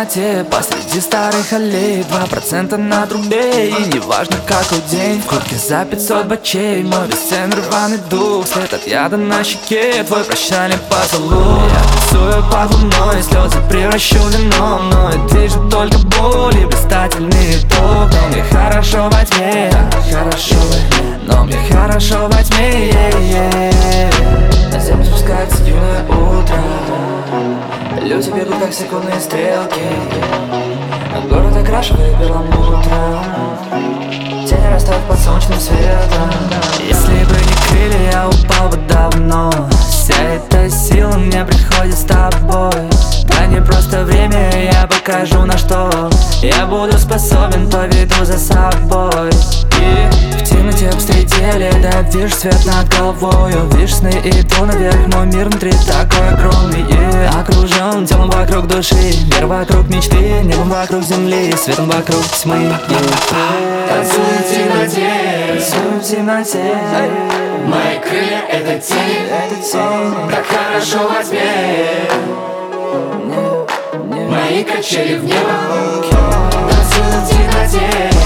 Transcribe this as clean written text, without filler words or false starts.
темноте посреди старых аллей, 2% на трубе, и неважно какой день. В куртке за 500 бачей, мой бесценный рваный дух, свет от яда на щеке, твой прощальный поцелуй. Я рисую под луной, слезы превращу в вино, мною движет только боль и блистательный итог. Но мне хорошо во тьме, хорошо во тьме, но мне хорошо во тьме. На землю спускается юное утро, люди бегут как секундные стрелки, город окрашивает перламутром, тени растают под солнечным светом. Если бы не крылья, я упал бы давно. Вся эта сила мне приходит с тобой. Да не просто время, я покажу на что я буду способен, поведу за собой. И в темноте обстрелили, да вижу свет над головою. Вижу сны, иду наверх, мой мир внутри такой огромный. Окружен телом вокруг души, мир вокруг мечты, небом вокруг земли, светом вокруг тьмы. Танцуем в темноте, Танцуем в темноте, мои крылья — это тень, так хорошо во тьме. Мои качели в небо, танцуем в темноте.